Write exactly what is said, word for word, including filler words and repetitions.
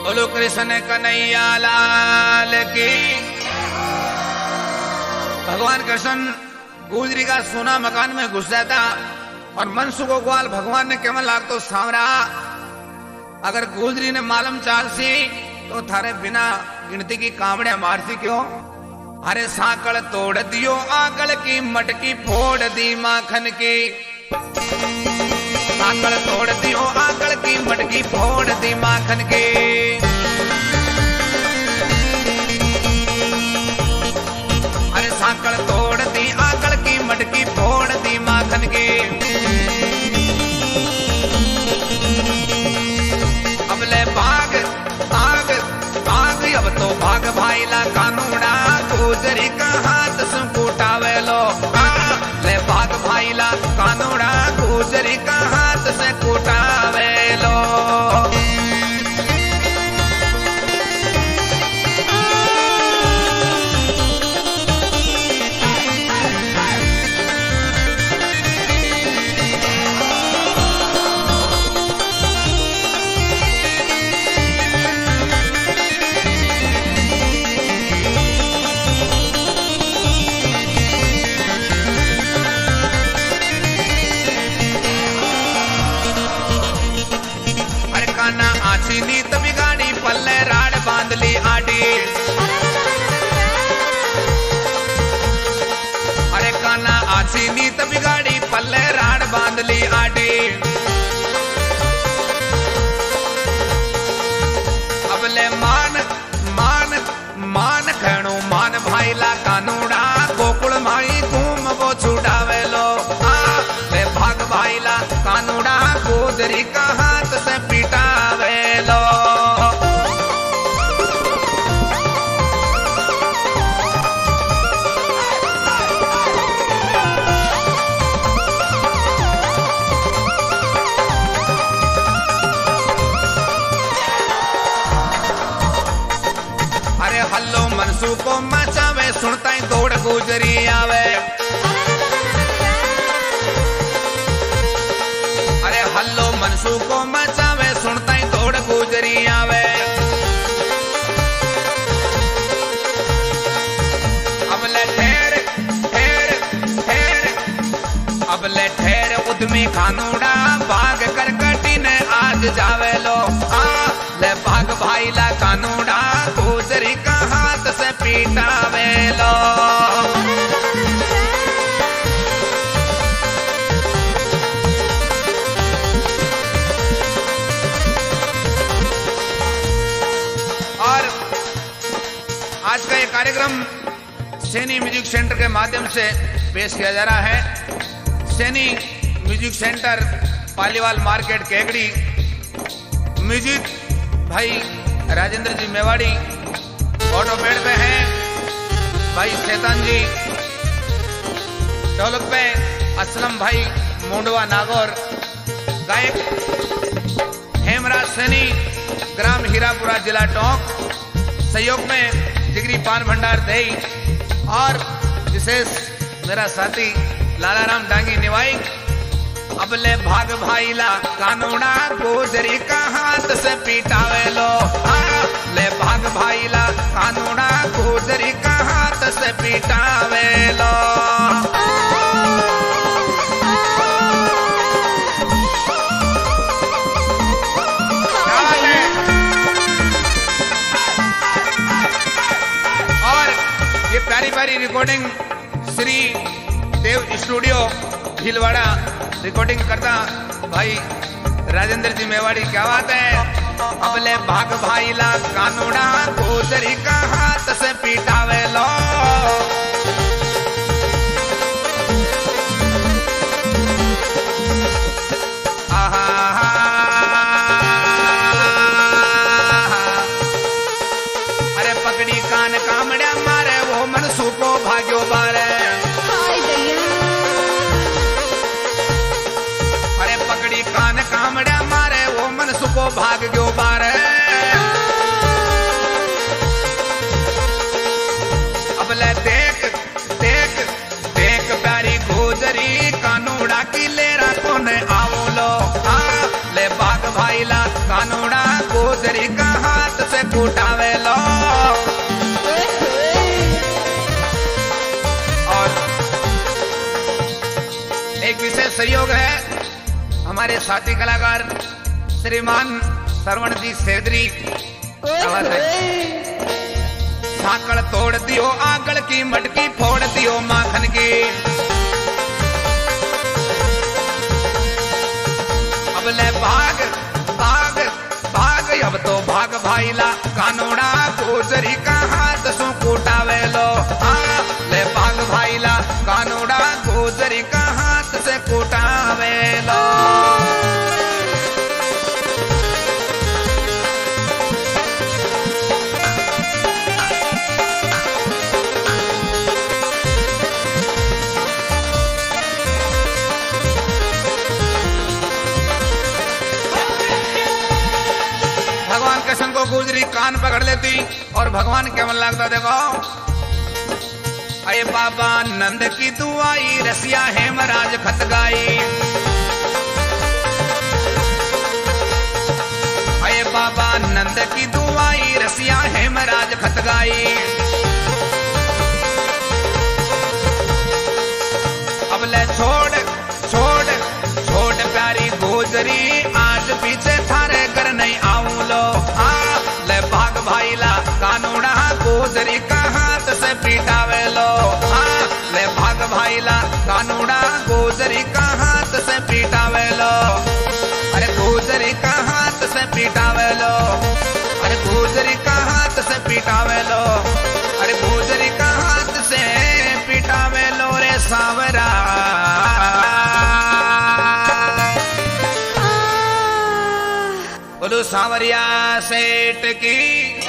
बोलो कृष्ण कन्हैया लाल की। भगवान कृष्ण गुजरी का सोना मकान में घुस जाता और मनसु को ग्वाल भगवान ने केवल लाग तो सांवरा। अगर गुजरी ने मालूम चाल सी तो थारे बिना गिनती की कांवड़े मारती क्यों। अरे साकड़ तोड़ दियो आकड़ की मटकी फोड़ दी माखन की। साकड़ तोड़ दियो आकड़ की मटकी फोड़ दी माखन की। अरे साकड़ तोड़ दी आकड़ की मटकी फोड़ दी माखन की। अब ले भाग भाग भाग अब तो भाग भाईला कानूड़ा गुजरी का हाथ सुकुटावे लो। ले भाग भाईला कानूड़ा गुजरी का हाथ से कुटावे लो। नीत बिगाड़ी पल्ले राड बांध ली आडी। अरे काना आछी नीत बिगाड़ी पल्ले राड बांध ली आडी। अब ले मान मान मान खणो मान भाईला कानूड़ा गोकुल माई घूम वो छुड़ावे लो। ले भाग भाईला कानूड़ा गुजरी का हाथ से पिटावे लो। अरे हल्लो मनसू को मचावे सुनता ही दौड़ गुजरी आवे। अरे हल्लो मनसू को मचावे सुनता ही दौड़ गुजरी आवे। अब ले ठहर ठहर ठहर अब ले ठहर उद्यमी खानूड़ा भाग कर कटी ने आज जावे लो। आ ले भाग भाईला कानूड़ा गुजरी का हाथ से पीटावे लो। और आज का ये कार्यक्रम सैनी म्यूजिक सेंटर के माध्यम से पेश किया जा रहा है। Saini music centre Paliwal market Kegadi. Music भाई राजेंद्र जी मेवाड़ी। ऑटो पेड़ पे हैं भाई शैतान जी। ढोलक पे असलम भाई मुंडवा नागौर। गायक हेमराज सैनी ग्राम हीरापुरा जिला टोंक। सहयोग में डिग्री पान भंडार दही और विशेष मेरा साथी लालाराम डांगी निवाई। अब ले भाग भाईला कानूड़ा गुजरी का हाथ से पीटावे लो। ले भाग भाईला कानूड़ा गुजरी का हाथ से पीटावे लो। और ये प्यारी प्यारी recording Shri Dev studio Bhilwara recording करता भाई राजेंद्र जी मेवाड़ी। क्या बात है। अब ले भाग भाईला कानूड़ा गुजरी का हाथ से पीटावे लो। अरे पकड़ी कान कामड़ा मारे वो मनसू को भाग्यो बारे। अरे पकड़ी कान कामड़ा मारे वो मनसू को भाग गयो बारे। अब ले देख देख देख प्यारी गुजरी कानूड़ा की लेरा कोने आओ लो। ले भाग भाईला कानूड़ा गुजरी का हाथ सहयोग है हमारे साथी कलाकार श्रीमान श्रवण जी सेदरी। साकड़ तोड़ दियो आगल की मटकी फोड़ दियो माखन की। अब ले भाग भाग भाग अब तो भाग भाईला कानोड़ा गोजरी का हाथ सो कूटावे लो। हाँ ले भाग भाईला कानोड़ा गोजरी का हाथ से कूटावे लो। भगवान कृष्ण को गुजरी कान पकड़ लेती और भगवान क्या मन लगता देखो। अरे बाबा नंद की दुआई रसिया हेमराज खत गाई। अरे बाबा नंद की दुआई रसिया हेमराज खत गाई। अब ले छोड़ छोड़ छोड़ प्यारी गोजरी आज पीछे थारे कर नहीं आऊं लो। आ ले भाग भाईला कानूड़ा गोजरी का हाथ से पीटावे लो। आ ले भाग भाईला कानूड़ा गोजरी का हाथ से पीटावे लो। अरे गोजरी का हाथ से पीटावे लो। अरे गोजरी का हाथ से पीटावे लो। अरे गोजरी का हाथ से पीटावे लो रे सावरा। बोलो सांवरिया सेठ की।